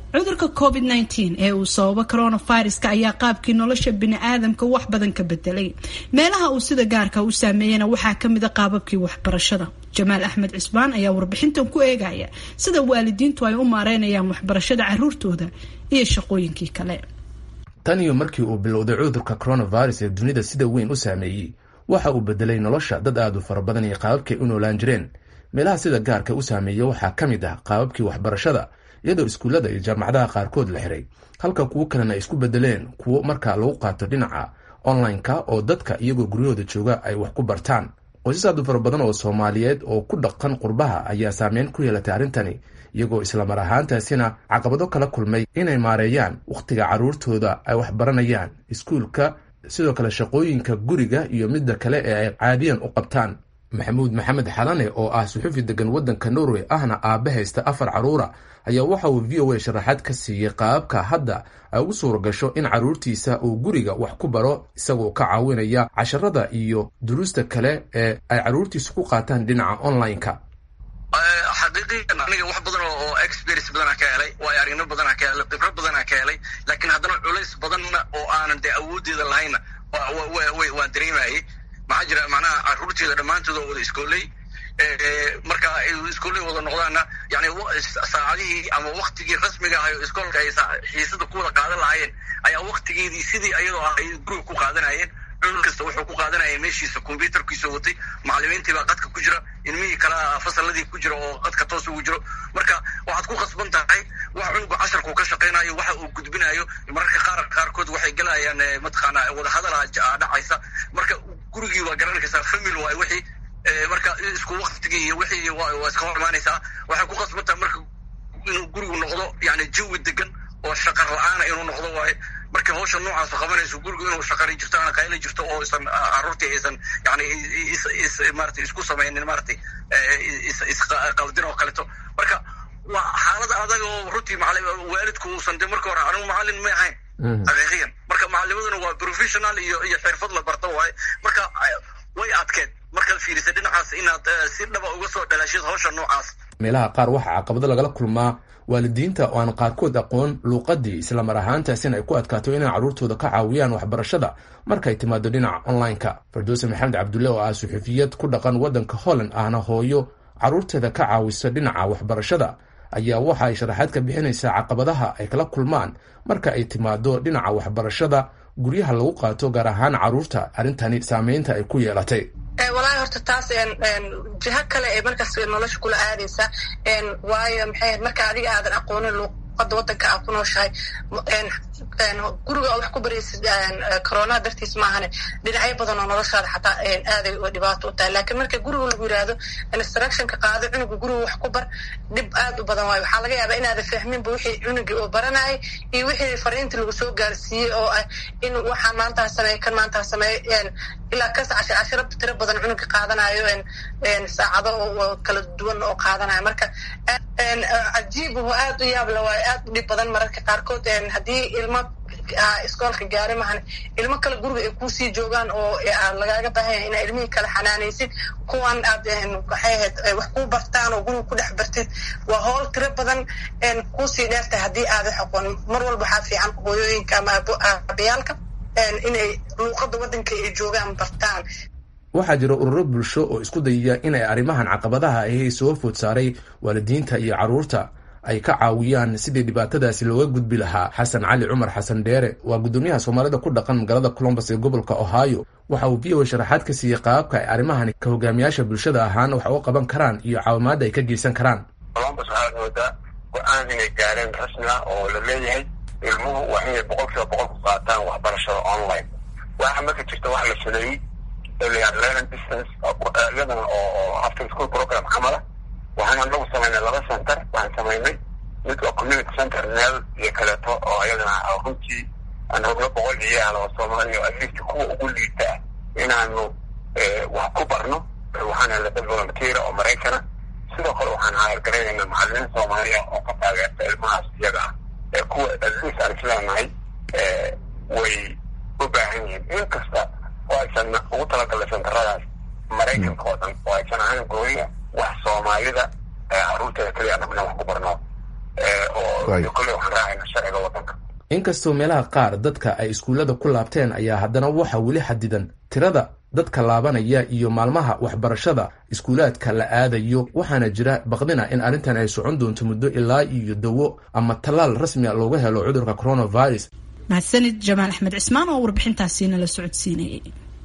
cudurka COVID-19 ee uu sababa coronaviruska ayaa qaabkii nolosha bini'aadamka wax badan ka bedelay. Meelaha uu sida gaarka u saameeyana waxaa ka mid ah qaababkii waxbarashada. Jamaal Axmed Cisbaan ayaa warbixintan ku eegaya sida waalidiintu ay u maareynayaan waxbarashada carruurtooda iyo shaqooyinkii kale. Tan iyo markii uu bilowday cudurka coronavirus ee dunida sida weyn u saameeyay, waxa uu bedelay nolosha dad aad u fara badan iyo qaababkii u noolaan jireen. Meelaha sida gaarka u saameeyay waxaa ka mid ah qaababkii waxbarashada, iyadoo iskuullada iyo jaamacadaha qaarkood la xiray, halka kuwo kalena ay isku bedeleen kuwo markaa lagu qaato dhinaca online-ka oo dadka iyagoo guryahooda jooga ay wax ku bartaan. Qoysas aad u fara badan oo Soomaaliyeed oo ku dhaqan qurbaha ayaa saameyn ku yeelatay arrintani, iyagoo isla mar ahaantaasina caqabado kala kulmay inay maareeyaan wakhtiga carruurtooda ay wax baranayaan, iskuulka, sidoo kale shaqooyinka guriga iyo midda kale ee ay caadiyan u qabtaan. Maxamuud Maxamed Xalane oo ah suxufi degan waddanka Norway ahna aabe haysta 4 carruura ayaa waxa uu VOA sharaxaad ka siiyey qaabka hadda ay ugu suura gasho in carruurtiisa uu guriga wax ku baro isagoo ka caawinaya casharada iyo duruusta kale ee ay carruurtiisu ku qaataan dhinaca online-ka. xaqiiqiyan aniga wax badan oo experience badan ka helay, waa aragno badan ka helay, khibrad badan ka helay, laakiin haddana culays badan oo aanan awoodeeda lahayn waa dareemayay. maxaa jira macnaha carruurteeda dhammaantood wada iskooley marka ay iskooley wada noqdaana yani saacadihii ama waqtigii rasmiga ah ee iskoolka ay xiisada ku wada qaadan lahaayeen ayaa waqtigeedii sidii ayadoo ah ay guriga ku qaadanayeen. cunug kasta wuxuu ku qaadanayay meeshiisa computerkiisa watay, macallimiintii baa qadka ku jira, ilmihii kala fasalladii ku jira oo qadka toos ugu jiro. marka waxaad ku khasban tahay wax cunugu casharku ka shaqaynayo, waxa uu gudbinayo. mararka qaarkood waxay galayaan mataqaana wada hadala dhacaysa. marka gurigii waa garanaysaa family waay wixii marka isku waqtigii iyo wixii waa iska hormaanaysaa. waxay ku khasban tahay marka inuu gurigu noqdo yani jawi degan oo shaqo la'aan inuu noqdo waaye. marka hawsha noocaas qabanayso gurigu inuu shaqari jirto aan qayla jirto oo isan carruurtii aysan yani maartay isku samaynin maartay qaldan oo kaleeto. marka waa xaalad adag oo runtii waalidku uusan de marka hore anigu macallin ma ahayn xaqiiqiyan. marka macallimaduna waa professional iyo xirfad la barto waaye. marka way adkeed markaad fiirisa dhinacaas inaad si dhaba uga soo dhalaashid hawsha noocaas. meelaha qaar waxaa caqabado lagala kulmaa waalidiinta oo aan qaarkood aqoon luuqadii, isla mar ahaantaasina ay ku adkaato inay carruurtooda ka caawiyaan waxbarashada markay timaado dhinaca online-ka. Firdowsi Maxamed Cabdulle oo ah suxufiyad ku dhaqan waddanka Holland ahna hooyo carruurteeda ka caawisa dhinaca waxbarashada ayaa waxa ay sharaxaad ka bixinaysaa caqabadaha ay kala kulmaan marka ay timaado dhinaca waxbarashada guryaha lagu qaato, gaar ahaan carruurta arrintani saameynta ay ku yeelatay. walahi horta taas jiha kale ee markaas nolosha kula aadaysa waayo maxay marka adiga aadan aqoonin luuqada waddanka aad ku nooshahay guriga wax ku baraysid corona dartiis maahane dhinacyo badan oo noloshaada xataa aaday dhibaato u tahay. laakiin marka guriga lagu yiraahdo instructionka qaado cunuga guriga wax ku bar, dhib aad u badan waayo. waxaa laga yaabaa inaada fahminba wixii cunugii oo baranayay iyo wixii fariinta lagu soo gaarsiiyey oo ah in waxaan maantaa sameey kan maantaa sameey ilaa kas cashiro tiro badan cunuga qaadanayo saacado oo kala duwan oo qaadanayo. marka cajiib oo aad u yaab la waayo, aad u dhib badan mararka qaarkood. haddii ilmo iskoolka gaari mahan ilmo kale guriga ay kusii joogaan oo lagaaga baahanya inaa ilmihii kale xanaanaysid, kuwan aad waxay ahayd wax kuu bartaan oo guriga ku dhex bartid, waa howl tiro badan kuusii dheertahay haddii aada aqoon. mar walba waxaa fiican hooyooyinka ama abayaalka inay luuqada waddanka ay joogaan bartaan. waxaa jira ururo bulsho oo isku dayaya inay arrimahan caqabadaha ahi soo food saaray waalidiinta iyo carruurta ay ka caawiyaan sidii dhibaatadaasi looga gudbi lahaa. Xasan Cali Cumar Xasan Dheere waa gudoomiyaha Soomaalida ku dhaqan magaalada Columbus ee gobolka Ohio. waxa uu VOA sharaxaad ka siiyey qaabka ay arrimahan ka hogaamiyaasha bulshada ahaan wax u qaban karaan iyo caawimaad ay ka geysan karaan. Columbus waxaa moodaa go'aan inay gaareen rasmi ah oo la leeyahay ilmuhu waa inay 100% ku qaataan waxbarashada online. waxa marka jirta wax la sameeyey learning distance iyadana oo after school program camala. waxaan anagu samaynay 2 center. waxaan samaynay mid oo community center meel iyo kaleeto oo iyadana runtii aan rabno 100 ciyaal oo Soomaaliya at least kuwa ugu liita inaanu wax ku barno. waxaan helay dad volunteer oo Mareykan sidoo kale waxaan hayr macallimiin Soomaaliya oo ka taageerta ilmahaas iyaga kuwa at least aan isleenahay way u baahan yihiin inkasta oo aysan ugu talagalay centeradaas Mareykanka oo dhan oo aysan ahayn gooya wax Soomaalida carruurteeda kaliya anaguna wax ku barno oo kolley waxaan raacayna sharciga wadanka. inkastoo meelaha qaar dadka ay iskuullada ku laabteen ayaa haddana waxaa weli xadidan tirada dadka laabanaya iyo maalmaha waxbarashada iskuulaadka la aadayo, waxaana jira baqdina in arrintan ay socon doonto muddo ilaa iyo dawo ama tallaal rasmiga looga helo cudurka coronavirus. mahadsanid jamaal axmed cismaan oo warbixintaasiina la socodsiinayay.